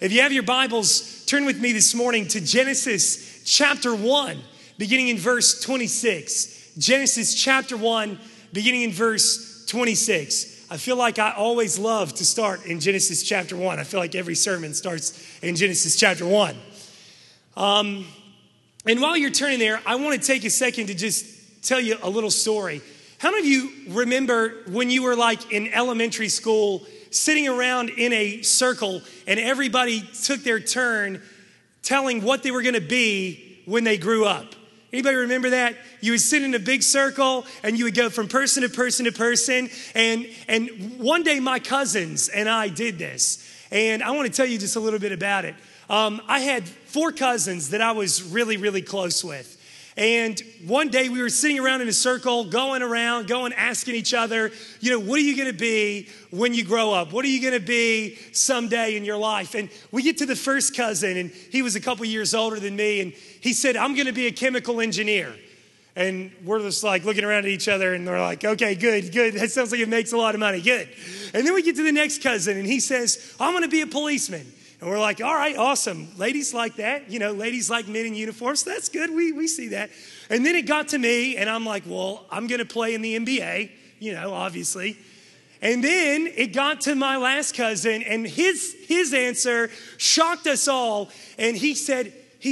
If you have your Bibles, turn with me this morning to Genesis chapter 1, beginning in verse 26. Genesis chapter 1, beginning in verse 26. I feel like I always love to start in Genesis chapter 1. I feel like every sermon starts in Genesis chapter 1. And while you're turning there, I want to take a second to just tell you a little story. How many of you remember when you were like in elementary school, sitting around in a circle and everybody took their turn telling what they were going to be when they grew up? Anybody remember that? You would sit in a big circle and you would go from person to person to person. And one day my cousins and I did this. And I want to tell you just a little bit about it. I had 4 cousins that I was really, really close with. And one day we were sitting around in a circle, going asking each other, what are you going to be when you grow up? What are you going to be someday in your life? And we get to the first cousin, and he was a couple years older than me, and he said, I'm going to be a chemical engineer. And we're just like looking around at each other, and we're like, okay, good. That sounds like it makes a lot of money, good. And then we get to the next cousin, and he says, I'm going to be a policeman. And we're like, all right, awesome. Ladies like that. Ladies like men in uniforms. That's good. We see that. And then it got to me, and I'm like, well, I'm going to play in the NBA, obviously. And then it got to my last cousin, and his answer shocked us all. And he said,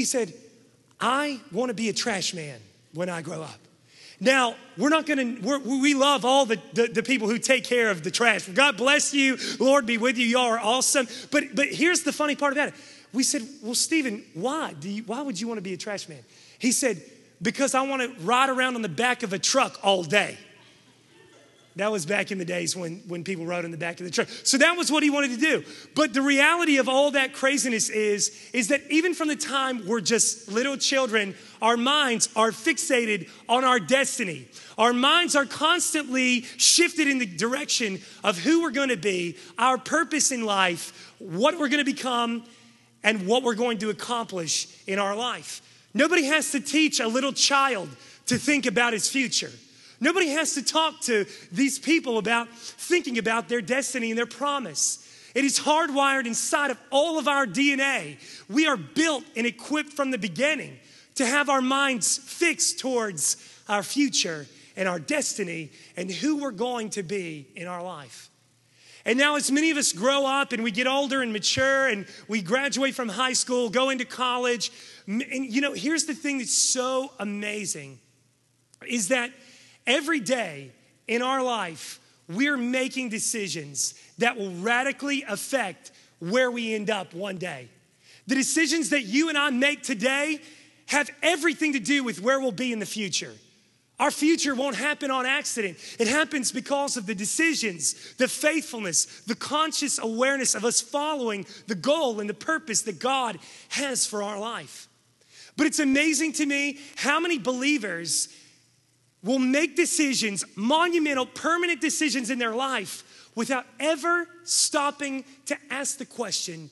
I want to be a trash man when I grow up. Now, we love all the people who take care of the trash. God bless you. Lord be with you. Y'all are awesome. But here's the funny part about it. We said, well, Stephen, why would you want to be a trash man? He said, because I want to ride around on the back of a truck all day. That was back in the days when people rode in the back of the truck. So that was what he wanted to do. But the reality of all that craziness is that even from the time we're just little children, our minds are fixated on our destiny. Our minds are constantly shifted in the direction of who we're going to be, our purpose in life, what we're going to become, and what we're going to accomplish in our life. Nobody has to teach a little child to think about his future. Nobody has to talk to these people about thinking about their destiny and their promise. It is hardwired inside of all of our DNA. We are built and equipped from the beginning to have our minds fixed towards our future and our destiny and who we're going to be in our life. And now as many of us grow up and we get older and mature and we graduate from high school, go into college, and here's the thing that's so amazing is that every day in our life, we're making decisions that will radically affect where we end up one day. The decisions that you and I make today have everything to do with where we'll be in the future. Our future won't happen on accident. It happens because of the decisions, the faithfulness, the conscious awareness of us following the goal and the purpose that God has for our life. But it's amazing to me how many believers will make decisions, monumental, permanent decisions in their life without ever stopping to ask the question,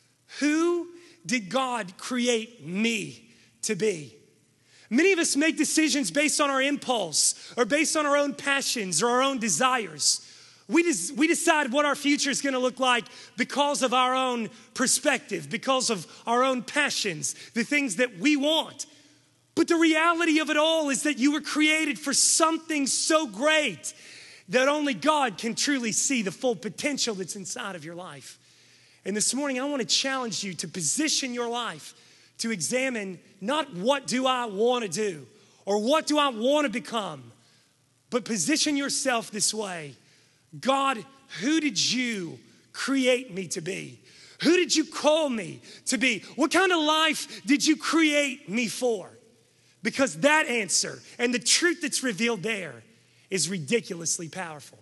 who did God create me to be? Many of us make decisions based on our impulse or based on our own passions or our own desires. We decide what our future is going to look like because of our own perspective, because of our own passions, the things that we want. But the reality of it all is that you were created for something so great that only God can truly see the full potential that's inside of your life. And this morning, I want to challenge you to position your life to examine not what do I want to do or what do I want to become, but position yourself this way. God, who did you create me to be? Who did you call me to be? What kind of life did you create me for? Because that answer and the truth that's revealed there is ridiculously powerful.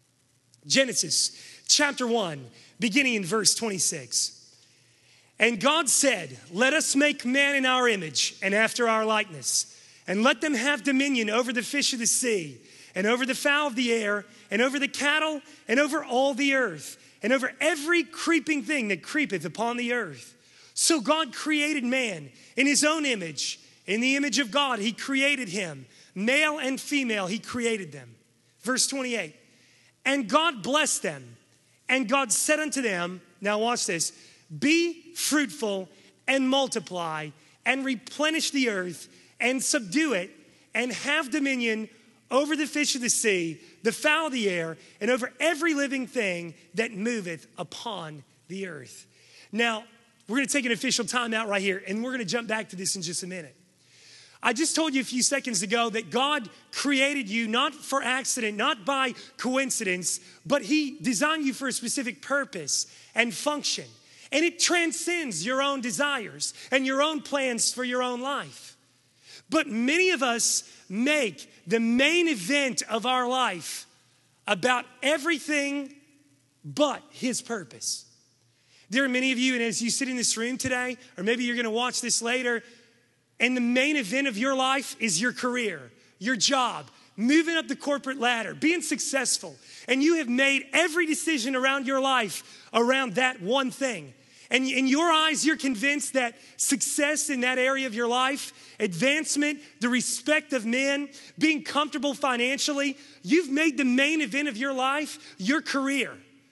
Genesis chapter 1, beginning in verse 26. And God said, let us make man in our image and after our likeness, and let them have dominion over the fish of the sea, and over the fowl of the air, and over the cattle, and over all the earth, and over every creeping thing that creepeth upon the earth. So God created man in his own image. In the image of God, he created him. Male and female, he created them. Verse 28. And God blessed them. And God said unto them, now watch this, Be fruitful and multiply and replenish the earth and subdue it and have dominion over the fish of the sea, the fowl of the air, and over every living thing that moveth upon the earth. Now, we're going to take an official time out right here, and we're going to jump back to this in just a minute. I just told you a few seconds ago that God created you not for accident, not by coincidence, but he designed you for a specific purpose and function. And it transcends your own desires and your own plans for your own life. But many of us make the main event of our life about everything but his purpose. There are many of you, and as you sit in this room today, or maybe you're going to watch this later, and the main event of your life is your career, your job, moving up the corporate ladder, being successful. And you have made every decision around your life around that one thing. And in your eyes, you're convinced that success in that area of your life, advancement, the respect of men, being comfortable financially, you've made the main event of your life your career.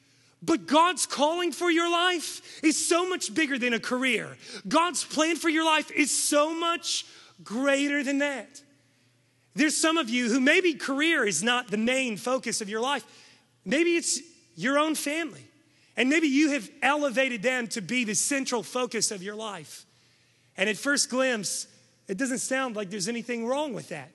But God's calling for your life is so much bigger than a career. God's plan for your life is so much greater than that. There's some of you who maybe career is not the main focus of your life. Maybe it's your own family. And maybe you have elevated them to be the central focus of your life. And at first glimpse, it doesn't sound like there's anything wrong with that.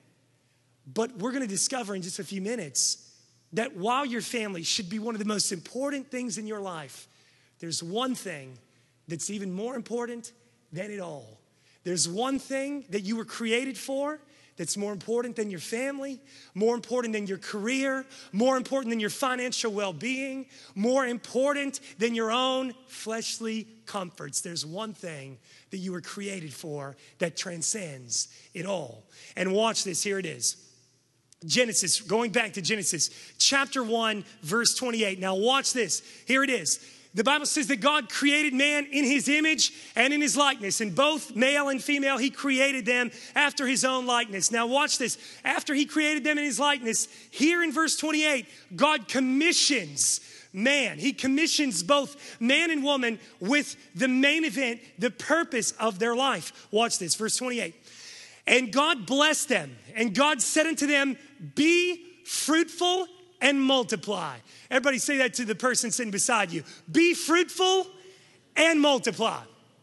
But we're going to discover in just a few minutes that while your family should be one of the most important things in your life, there's one thing that's even more important than it all. There's one thing that you were created for that's more important than your family, more important than your career, more important than your financial well-being, more important than your own fleshly comforts. There's one thing that you were created for that transcends it all. And watch this, here it is. Genesis, going back to Genesis, chapter 1, verse 28. Now watch this, here it is. The Bible says that God created man in his image and in his likeness. And both male and female, he created them after his own likeness. Now watch this. After he created them in his likeness, here in verse 28, God commissions man. He commissions both man and woman with the main event, the purpose of their life. Watch this, verse 28. And God blessed them, and God said unto them, be fruitful and multiply. Everybody say that to the person sitting beside you. Be fruitful and multiply.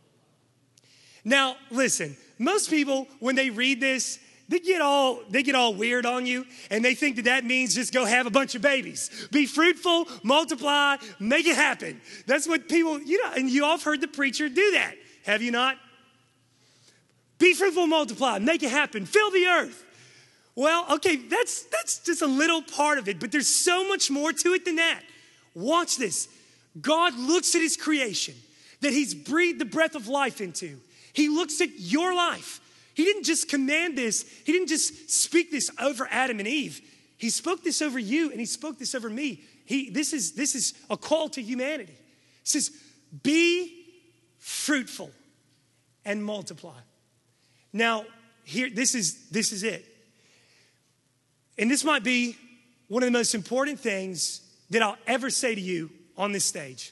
Now, listen, most people, when they read this, they get all weird on you, and they think that means just go have a bunch of babies. Be fruitful, multiply, make it happen. That's what people, and you all have heard the preacher do that. Have you not? Be fruitful, multiply, make it happen, fill the earth. Well, okay, that's just a little part of it, but there's so much more to it than that. Watch this. God looks at his creation that he's breathed the breath of life into. He looks at your life. He didn't just command this. He didn't just speak this over Adam and Eve. He spoke this over you, and he spoke this over me. This is a call to humanity. He says, be fruitful and multiply. Now, here, this is it. And this might be one of the most important things that I'll ever say to you on this stage.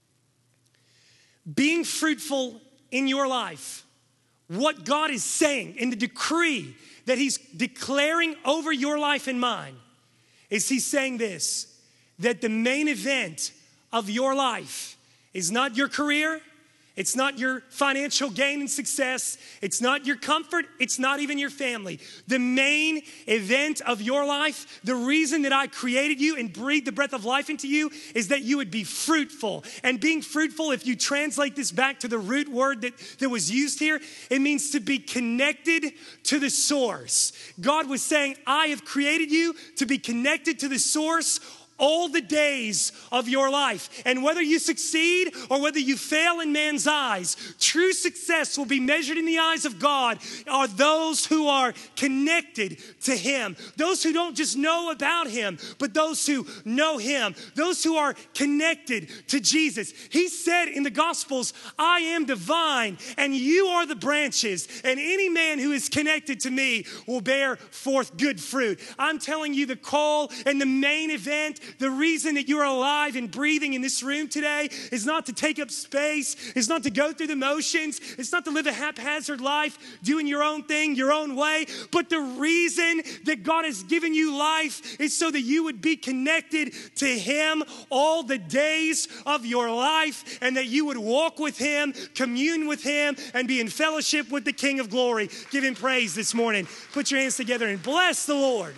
Being fruitful in your life, what God is saying in the decree that he's declaring over your life and mine, is he's saying this, that the main event of your life is not your career, it's not your financial gain and success. It's not your comfort. It's not even your family. The main event of your life, the reason that I created you and breathed the breath of life into you is that you would be fruitful. And being fruitful, if you translate this back to the root word that was used here, it means to be connected to the source. God was saying, I have created you to be connected to the source all the days of your life. And whether you succeed or whether you fail in man's eyes, true success will be measured in the eyes of God are those who are connected to him. Those who don't just know about him, but those who know him. Those who are connected to Jesus. He said in the Gospels, I am the vine and you are the branches. And any man who is connected to me will bear forth good fruit. I'm telling you, the call and the main event the reason that you're alive and breathing in this room today is not to take up space. It's not to go through the motions. It's not to live a haphazard life, doing your own thing, your own way. But the reason that God has given you life is so that you would be connected to Him all the days of your life, and that you would walk with Him, commune with Him, and be in fellowship with the King of Glory. Give Him praise this morning. Put your hands together and bless the Lord.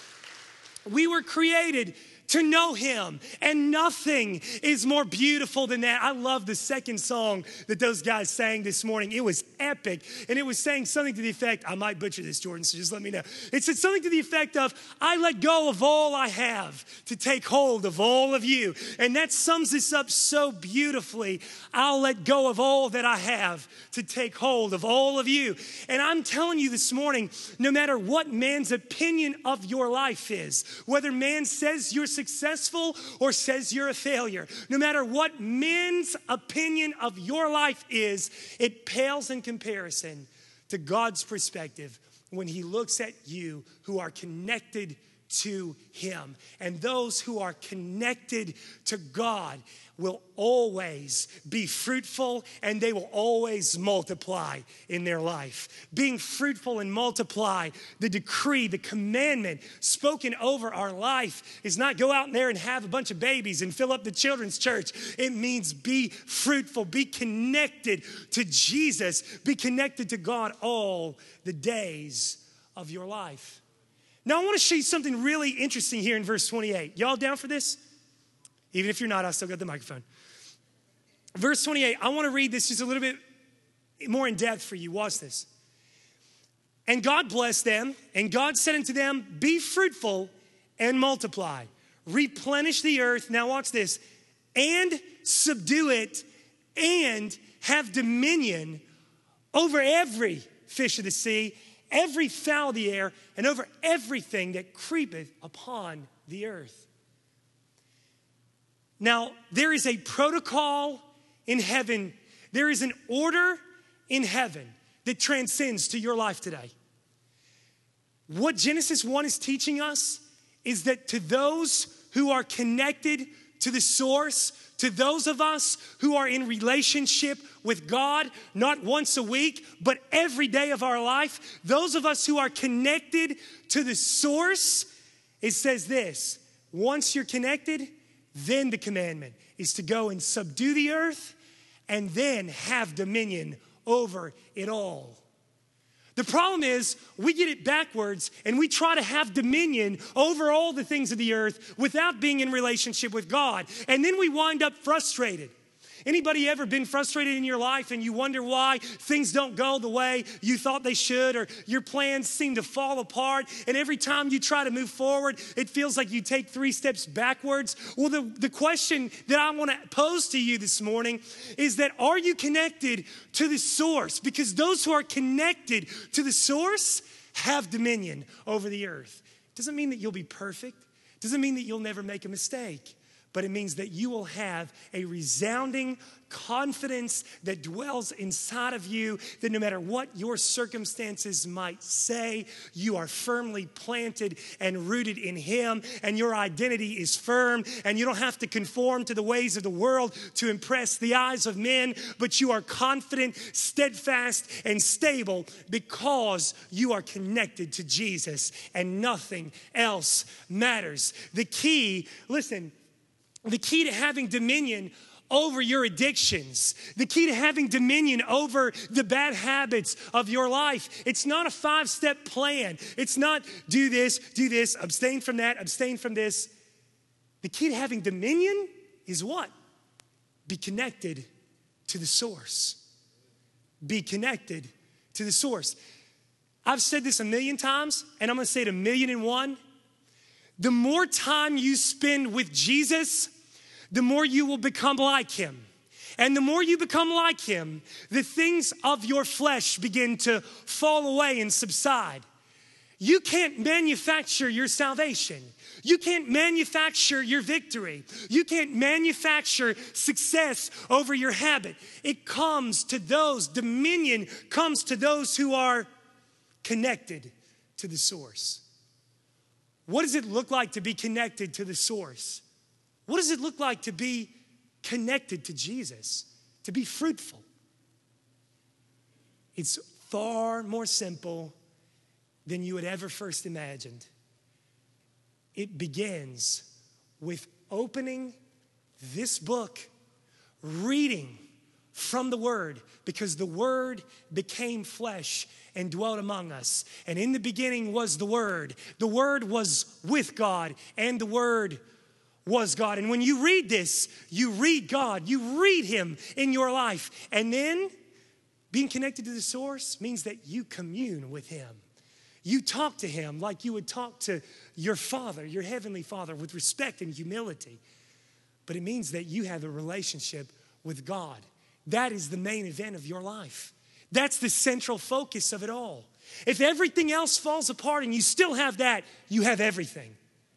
We were created to know Him, and nothing is more beautiful than that. I love the second song that those guys sang this morning. It was epic, and it was saying something to the effect, I might butcher this, Jordan, so just let me know. It said something to the effect of, I let go of all I have to take hold of all of you. And that sums this up so beautifully. I'll let go of all that I have to take hold of all of you. And I'm telling you this morning, no matter what man's opinion of your life is, whether man says you're successful or says you're a failure, no matter what men's opinion of your life is, it pales in comparison to God's perspective when He looks at you who are connected to Him. And those who are connected to God will always be fruitful, and they will always multiply in their life. Being fruitful and multiply, the decree, the commandment spoken over our life is not go out there and have a bunch of babies and fill up the children's church. It means be fruitful, be connected to Jesus, be connected to God all the days of your life. Now, I want to show you something really interesting here in verse 28. Y'all down for this? Even if you're not, I still got the microphone. Verse 28, I want to read this just a little bit more in depth for you. Watch this. And God blessed them, and God said unto them, be fruitful and multiply. Replenish the earth. Now watch this. And subdue it, and have dominion over every fish of the sea, every fowl of the air, and over everything that creepeth upon the earth. Now, there is a protocol in heaven. There is an order in heaven that transcends to your life today. What Genesis 1 is teaching us is that to those who are connected to the source, to those of us who are in relationship with God, not once a week, but every day of our life, those of us who are connected to the source, it says this, once you're connected, then the commandment is to go and subdue the earth and then have dominion over it all. The problem is we get it backwards and we try to have dominion over all the things of the earth without being in relationship with God. And then we wind up frustrated. Anybody ever been frustrated in your life and you wonder why things don't go the way you thought they should, or your plans seem to fall apart, and every time you try to move forward, it feels like you take 3 steps backwards? Well, the question that I want to pose to you this morning is that, are you connected to the source? Because those who are connected to the source have dominion over the earth. Doesn't mean that you'll be perfect. Doesn't mean that you'll never make a mistake. But it means that you will have a resounding confidence that dwells inside of you, that no matter what your circumstances might say, you are firmly planted and rooted in Him, and your identity is firm, and you don't have to conform to the ways of the world to impress the eyes of men, but you are confident, steadfast, and stable because you are connected to Jesus, and nothing else matters. The key, listen, the key to having dominion over your addictions, the key to having dominion over the bad habits of your life, it's not a 5-step plan. It's not do this, abstain from that, abstain from this. The key to having dominion is what? Be connected to the source. Be connected to the source. I've said this 1,000,000 times, and I'm going to say it 1,000,001. The more time you spend with Jesus, the more you will become like Him. And the more you become like Him, the things of your flesh begin to fall away and subside. You can't manufacture your salvation. You can't manufacture your victory. You can't manufacture success over your habit. It comes to those, dominion comes to those who are connected to the source. What does it look like to be connected to the source? What does it look like to be connected to Jesus, to be fruitful? It's far more simple than you had ever first imagined. It begins with opening this book, reading from the Word, because the Word became flesh and dwelt among us. And in the beginning was the Word. The Word was with God, and the Word was God. And when you read this, you read God. You read Him in your life. And then being connected to the source means that you commune with Him. You talk to Him like you would talk to your Father, your Heavenly Father, with respect and humility. But it means that you have a relationship with God. That is the main event of your life. That's the central focus of it all. If everything else falls apart and you still have that, you have everything.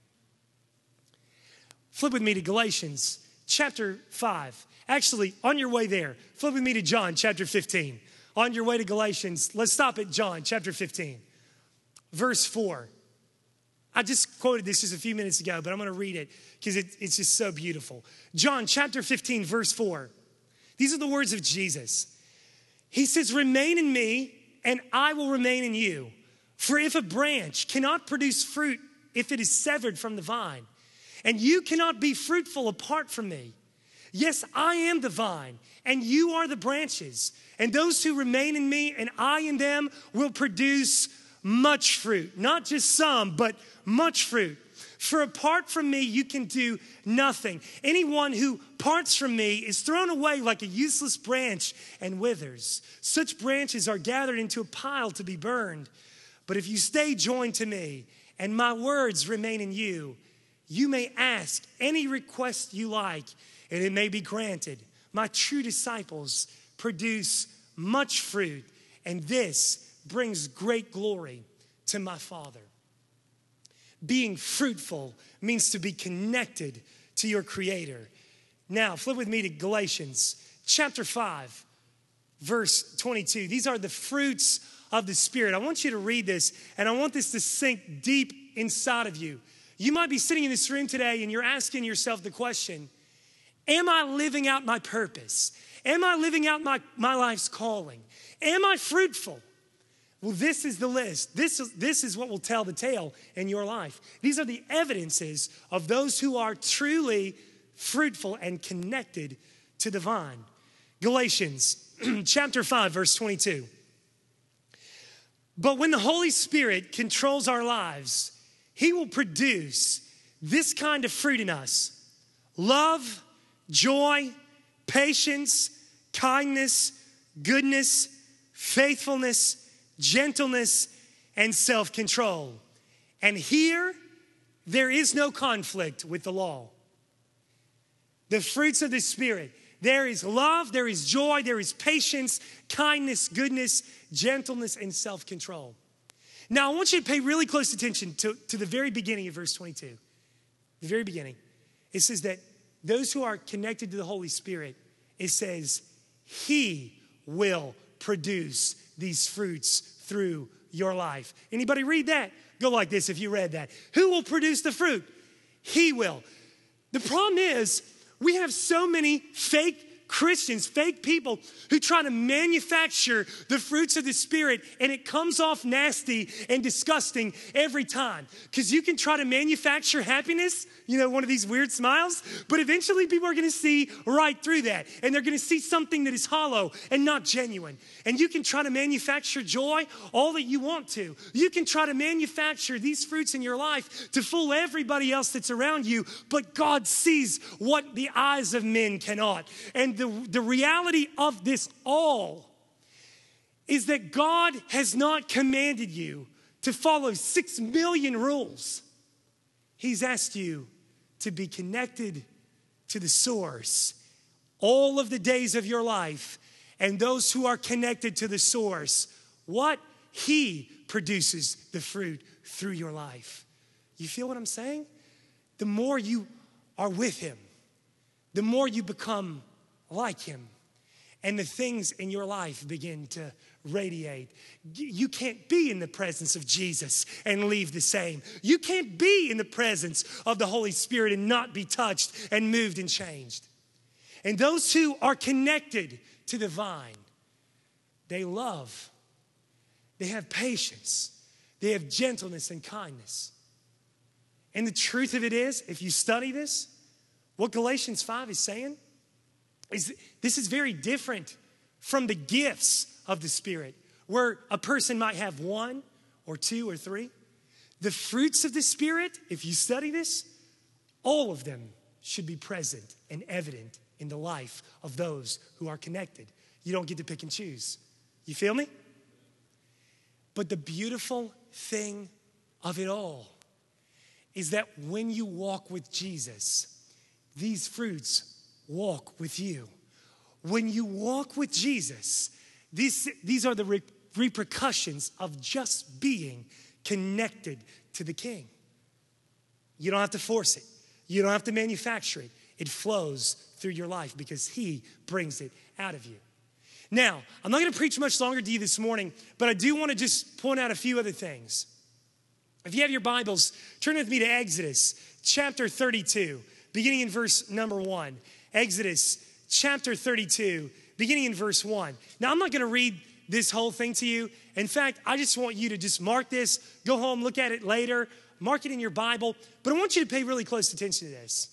Flip with me to Galatians chapter 5. Actually, on your way there, flip with me to John chapter 15. On your way to Galatians, let's stop at John chapter 15, verse 4. I just quoted this just a few minutes ago, but I'm going to read it because it's just so beautiful. John chapter 15, verse 4. These are the words of Jesus. He says, "Remain in me, and I will remain in you. For if a branch cannot produce fruit if it is severed from the vine, and you cannot be fruitful apart from me. Yes, I am the vine, and you are the branches. And those who remain in me and I in them will produce much fruit." Not just some, but much fruit. "For apart from me, you can do nothing. Anyone who parts from me is thrown away like a useless branch and withers. Such branches are gathered into a pile to be burned. But if you stay joined to me and my words remain in you, you may ask any request you like, and it may be granted. My true disciples produce much fruit, and this brings great glory to my Father." Being fruitful means to be connected to your Creator. Now, flip with me to Galatians chapter 5, verse 22. These are the fruits of the Spirit. I want you to read this, and I want this to sink deep inside of you. You might be sitting in this room today and you're asking yourself the question, am I living out my purpose? Am I living out my life's calling? Am I fruitful? Well, this is the list. This is what will tell the tale in your life. These are the evidences of those who are truly fruitful and connected to the vine. Galatians chapter 5, verse 22. "But when the Holy Spirit controls our lives, He will produce this kind of fruit in us: love, joy, patience, kindness, goodness, faithfulness, gentleness, and self-control. And here, there is no conflict with the law." The fruits of the Spirit. There is love, there is joy, there is patience, kindness, goodness, gentleness, and self-control. Now, I want you to pay really close attention to the very beginning of verse 22. The very beginning. It says that those who are connected to the Holy Spirit, it says, He will produce these fruits through your life. Anybody read that? Go like this if you read that. Who will produce the fruit? He will. The problem is, we have so many fake Christians, fake people who try to manufacture the fruits of the Spirit, and it comes off nasty and disgusting every time. Because you can try to manufacture happiness, one of these weird smiles, but eventually people are going to see right through that, and they're going to see something that is hollow and not genuine. And you can try to manufacture joy all that you want to. You can try to manufacture these fruits in your life to fool everybody else that's around you, but God sees what the eyes of men cannot. And the reality of this all is that God has not commanded you to follow 6 million rules. He's asked you to be connected to the source all of the days of your life. And those who are connected to the source, what? He produces the fruit through your life. You feel what I'm saying? The more you are with Him, the more you become like Him. and the things in your life begin to radiate. You can't be in the presence of Jesus and leave the same. You can't be in the presence of the Holy Spirit and not be touched and moved and changed. And those who are connected to the vine, they love, they have patience, they have gentleness and kindness. And the truth of it is, if you study this, what Galatians 5 is saying is this is very different from the gifts of the Spirit, where a person might have one or two or three. The fruits of the Spirit, if you study this, all of them should be present and evident in the life of those who are connected. You don't get to pick and choose. You feel me? But the beautiful thing of it all is that when you walk with Jesus, these fruits walk with you. When you walk with Jesus, these are the repercussions of just being connected to the King. You don't have to force it. You don't have to manufacture it. It flows through your life because he brings it out of you. Now, I'm not going to preach much longer to you this morning, but I do want to just point out a few other things. If you have your Bibles, turn with me to Exodus chapter 32, beginning in verse number 1. Exodus chapter 32, beginning in verse 1. Now, I'm not going to read this whole thing to you. In fact, I just want you to just mark this, go home, look at it later, mark it in your Bible. But I want you to pay really close attention to this.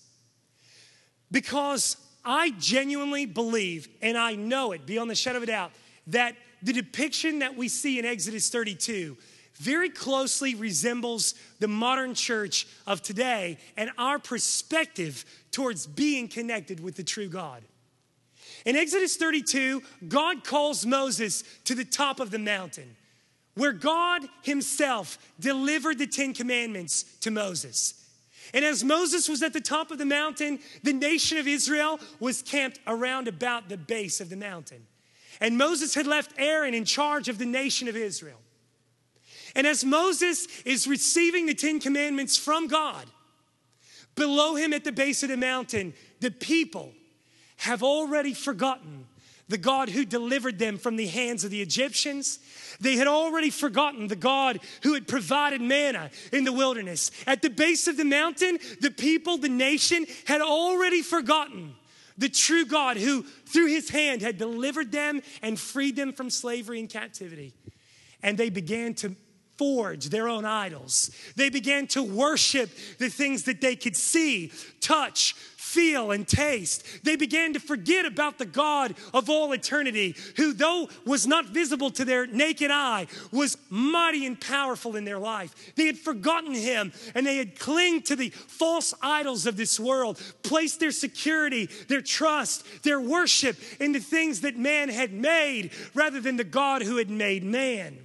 Because I genuinely believe, and I know it beyond the shadow of a doubt, that the depiction that we see in Exodus 32 very closely resembles the modern church of today and our perspective towards being connected with the true God. In Exodus 32, God calls Moses to the top of the mountain, where God himself delivered the 10 commandments to Moses. And as Moses was at the top of the mountain, the nation of Israel was camped around about the base of the mountain. And Moses had left Aaron in charge of the nation of Israel. And as Moses is receiving the 10 commandments from God, below him at the base of the mountain, the people have already forgotten the God who delivered them from the hands of the Egyptians. They had already forgotten the God who had provided manna in the wilderness. At the base of the mountain, the people, the nation, had already forgotten the true God who, through his hand, had delivered them and freed them from slavery and captivity. And they began to forge their own idols. They began to worship the things that they could see, touch, feel, and taste. They began to forget about the God of all eternity, who, though was not visible to their naked eye, was mighty and powerful in their life. They had forgotten him, and they had clung to the false idols of this world, placed their security, their trust, their worship in the things that man had made rather than the God who had made man.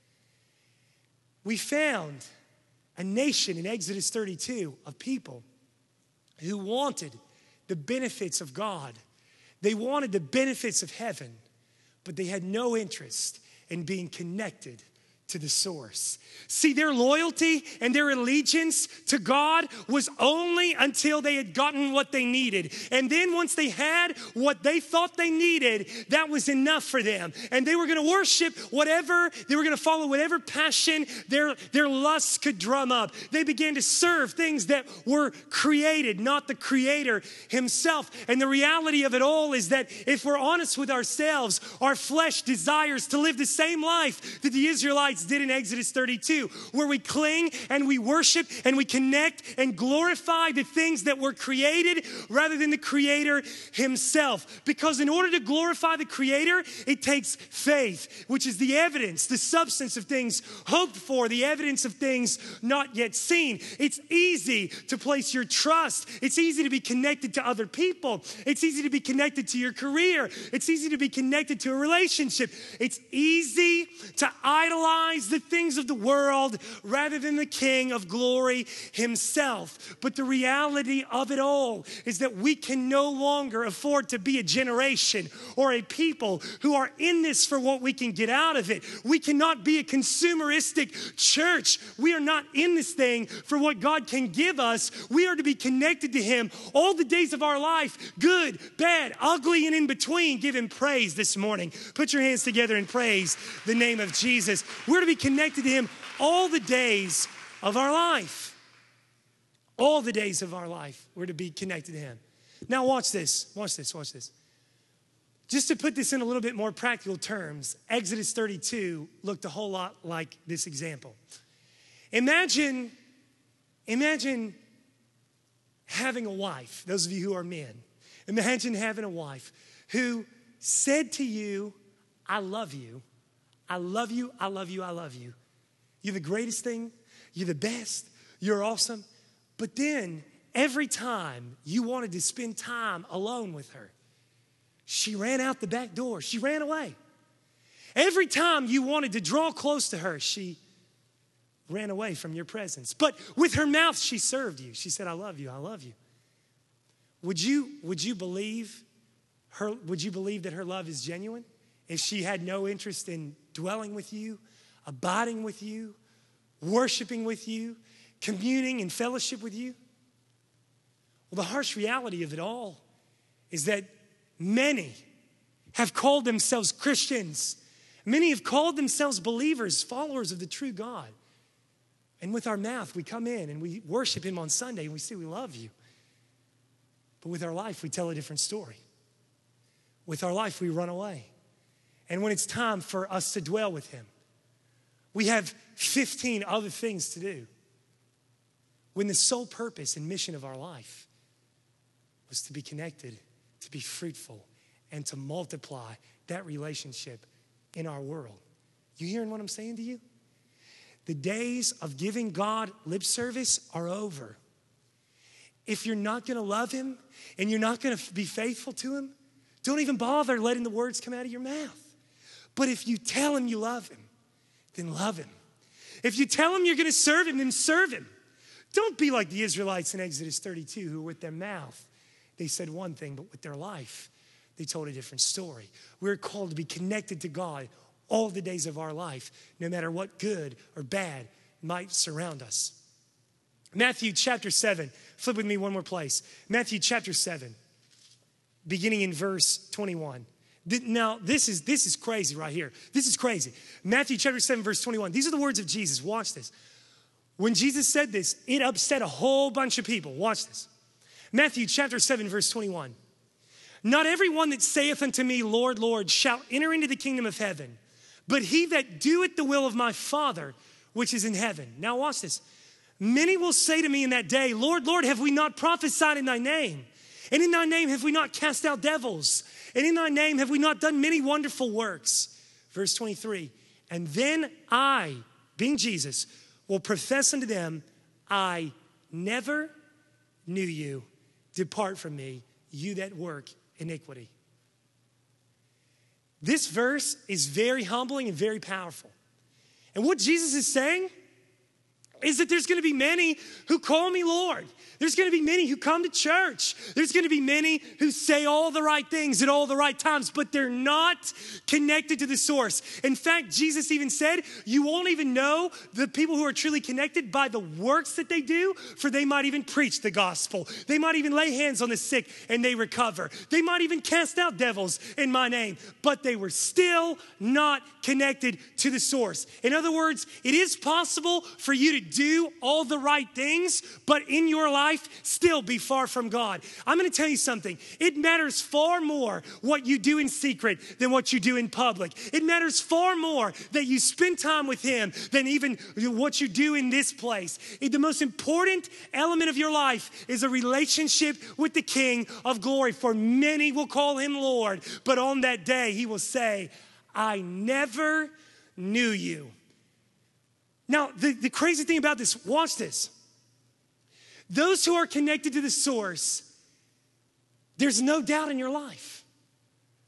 We found a nation in Exodus 32 of people who wanted the benefits of God. They wanted the benefits of heaven, but they had no interest in being connected to the source. See, their loyalty and their allegiance to God was only until they had gotten what they needed. And then once they had what they thought they needed, that was enough for them. And they were going to worship whatever, they were going to follow whatever passion their lusts could drum up. They began to serve things that were created, not the Creator himself. And the reality of it all is that if we're honest with ourselves, our flesh desires to live the same life that the Israelites did in Exodus 32, where we cling and we worship and we connect and glorify the things that were created rather than the Creator himself. Because in order to glorify the Creator, it takes faith, which is the evidence, the substance of things hoped for, the evidence of things not yet seen. It's easy to place your trust. It's easy to be connected to other people. It's easy to be connected to your career. It's easy to be connected to a relationship. It's easy to idolize prize the things of the world rather than the King of glory himself. But the reality of it all is that we can no longer afford to be a generation or a people who are in this for what we can get out of it. We cannot be a consumeristic church. We are not in this thing for what God can give us. We are to be connected to him all the days of our life, good, bad, ugly, and in between. Give him praise this morning. Put your hands together and praise the name of Jesus. We're to be connected to him all the days of our life. All the days of our life, we're to be connected to him. Now watch this, watch this, watch this. Just to put this in a little bit more practical terms, Exodus 32 looked a whole lot like this example. Imagine having a wife, those of you who are men. Imagine having a wife who said to you, I love you, I love you, I love you, I love you. You're the greatest thing, you're the best, you're awesome. But then every time you wanted to spend time alone with her, she ran out the back door, she ran away. Every time you wanted to draw close to her, she ran away from your presence. But with her mouth, she served you. She said, I love you, I love you. Would you believe her? Would you believe that her love is genuine? If she had no interest in dwelling with you, abiding with you, worshiping with you, communing and fellowship with you? Well, the harsh reality of it all is that many have called themselves Christians. Many have called themselves believers, followers of the true God. And with our mouth, we come in and we worship him on Sunday and we say we love you. But with our life, we tell a different story. With our life, we run away. And when it's time for us to dwell with him, we have 15 other things to do. When the sole purpose and mission of our life was to be connected, to be fruitful, and to multiply that relationship in our world. You hearing what I'm saying to you? The days of giving God lip service are over. If you're not going to love him and you're not going to be faithful to him, don't even bother letting the words come out of your mouth. But if you tell him you love him, then love him. If you tell him you're going to serve him, then serve him. Don't be like the Israelites in Exodus 32 who with their mouth, they said one thing, but with their life, they told a different story. We're called to be connected to God all the days of our life, no matter what good or bad might surround us. Matthew chapter 7, flip with me one more place. Matthew chapter 7, beginning in verse 21. Now, this is crazy right here. This is crazy. Matthew chapter 7, verse 21. These are the words of Jesus. Watch this. When Jesus said this, it upset a whole bunch of people. Watch this. Matthew chapter 7, verse 21. Not everyone that saith unto me, Lord, Lord, shall enter into the kingdom of heaven, but he that doeth the will of my Father, which is in heaven. Now watch this. Many will say to me in that day, Lord, Lord, have we not prophesied in thy name? And in thy name have we not cast out devils? And in thy name have we not done many wonderful works? Verse 23. And then I, being Jesus, will profess unto them, I never knew you. Depart from me, you that work iniquity. This verse is very humbling and very powerful. And what Jesus is saying is that there's going to be many who call me Lord. There's going to be many who come to church. There's going to be many who say all the right things at all the right times, but they're not connected to the source. In fact, Jesus even said, you won't even know the people who are truly connected by the works that they do, for they might even preach the gospel. They might even lay hands on the sick and they recover. They might even cast out devils in my name, but they were still not connected to the source. In other words, it is possible for you to do all the right things, but in your life, still be far from God. I'm going to tell you something. It matters far more what you do in secret than what you do in public. It matters far more that you spend time with him than even what you do in this place. The most important element of your life is a relationship with the King of glory. For many will call him Lord, but on that day he will say, I never knew you. Now, the crazy thing about this, watch this. Those who are connected to the source, there's no doubt in your life.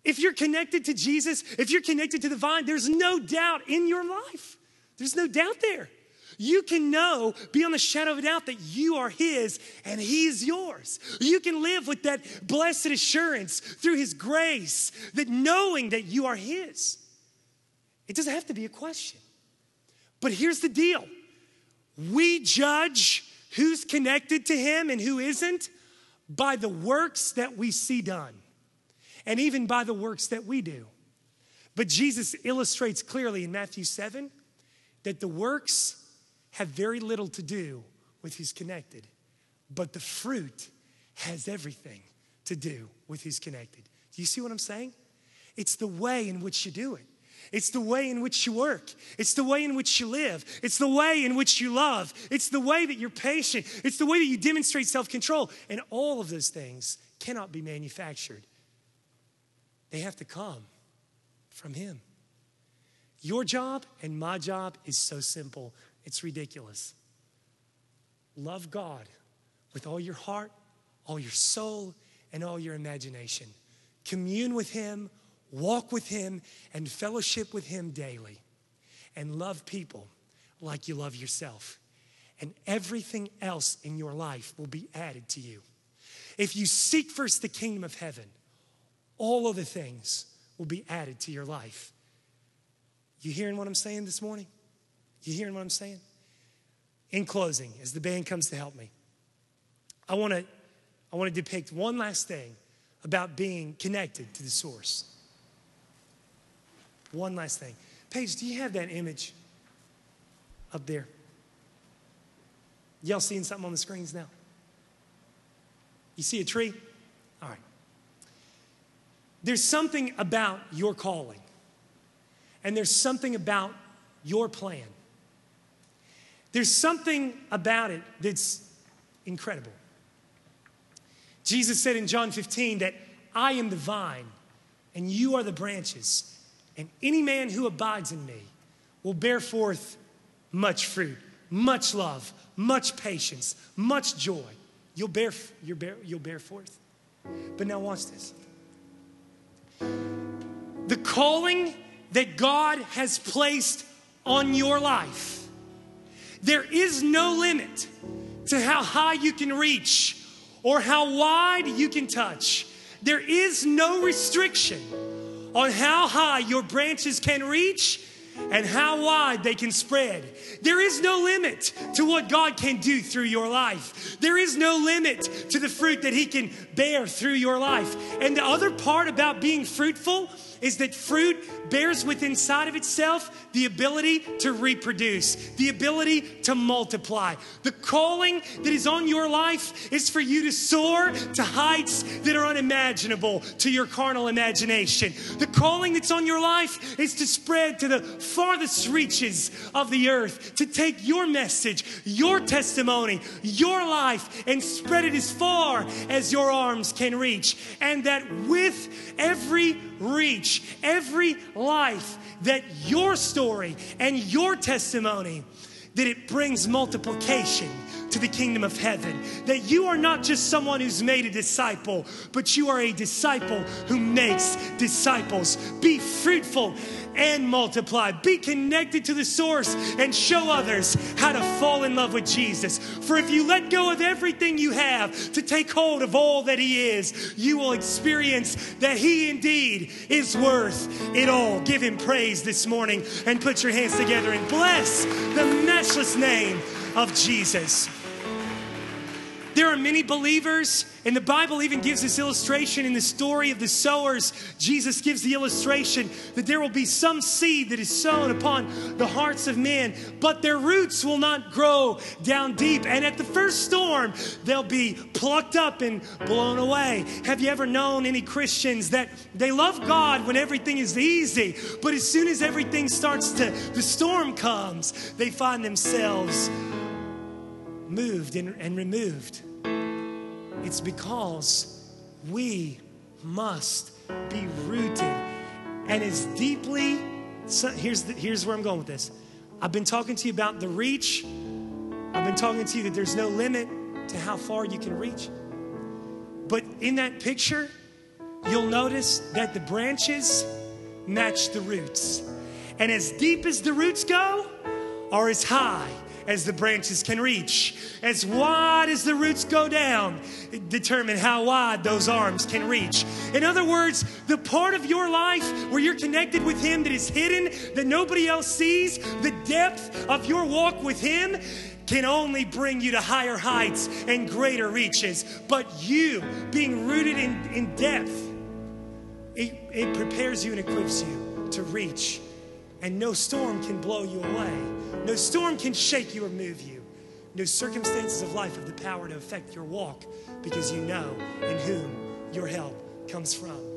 If you're connected to Jesus, if you're connected to the vine, there's no doubt in your life. There's no doubt there. You can know beyond the shadow of a doubt that you are his and he's yours. You can live with that blessed assurance through his grace, that knowing that you are his. It doesn't have to be a question. But here's the deal. We judge who's connected to him and who isn't by the works that we see done, and even by the works that we do. But Jesus illustrates clearly in Matthew 7 that the works have very little to do with who's connected, but the fruit has everything to do with who's connected. Do you see what I'm saying? It's the way in which you do it. It's the way in which you work. It's the way in which you live. It's the way in which you love. It's the way that you're patient. It's the way that you demonstrate self-control. And all of those things cannot be manufactured. They have to come from him. Your job and my job is so simple. It's ridiculous. Love God with all your heart, all your soul, and all your imagination. Commune with him, walk with him, and fellowship with him daily. And love people like you love yourself. And everything else in your life will be added to you. If you seek first the kingdom of heaven, all other things will be added to your life. You hearing what I'm saying this morning? You hearing what I'm saying? In closing, as the band comes to help me, I want to depict one last thing about being connected to the source. One last thing. Paige, do you have that image up there? Y'all seeing something on the screens now? You see a tree? All right. There's something about your calling, and there's something about your plan. There's something about it that's incredible. Jesus said in John 15 that I am the vine and you are the branches, and any man who abides in me will bear forth much fruit, much love, much patience, much joy. You'll bear forth. But now watch this. The calling that God has placed on your life, there is no limit to how high you can reach or how wide you can touch. There is no restriction on how high your branches can reach and how wide they can spread. There is no limit to what God can do through your life. There is no limit to the fruit that he can bear through your life. And the other part about being fruitful is that fruit bears within inside of itself the ability to reproduce, the ability to multiply. The calling that is on your life is for you to soar to heights that are unimaginable to your carnal imagination. The calling that's on your life is to spread to the farthest reaches of the earth, to take your message, your testimony, your life, and spread it as far as your arms can reach. And that with every reach, every life, that your story and your testimony, that it brings multiplication to the kingdom of heaven. That you are not just someone who's made a disciple, but you are a disciple who makes disciples. Be fruitful and multiply. Be connected to the source and show others how to fall in love with Jesus. For if you let go of everything you have to take hold of all that he is, you will experience that he indeed is worth it all. Give him praise this morning and put your hands together and bless the matchless name of Jesus. There are many believers, and the Bible even gives this illustration in the story of the sowers. Jesus gives the illustration that there will be some seed that is sown upon the hearts of men, but their roots will not grow down deep. And at the first storm, they'll be plucked up and blown away. Have you ever known any Christians that they love God when everything is easy, but as soon as everything the storm comes, they find themselves moved and removed? It's because we must be rooted and as deeply. Here's where I'm going with this. I've been talking to you about the reach. I've been talking to you that there's no limit to how far you can reach. But in that picture, you'll notice that the branches match the roots. And as deep as the roots go, or as high as the branches can reach, as wide as the roots go down, determine how wide those arms can reach. In other words, the part of your life where you're connected with Him that is hidden, that nobody else sees, the depth of your walk with Him can only bring you to higher heights and greater reaches. But you, being rooted in depth, it prepares you and equips you to reach. And no storm can blow you away. No storm can shake you or move you. No circumstances of life have the power to affect your walk, because you know in whom your help comes from.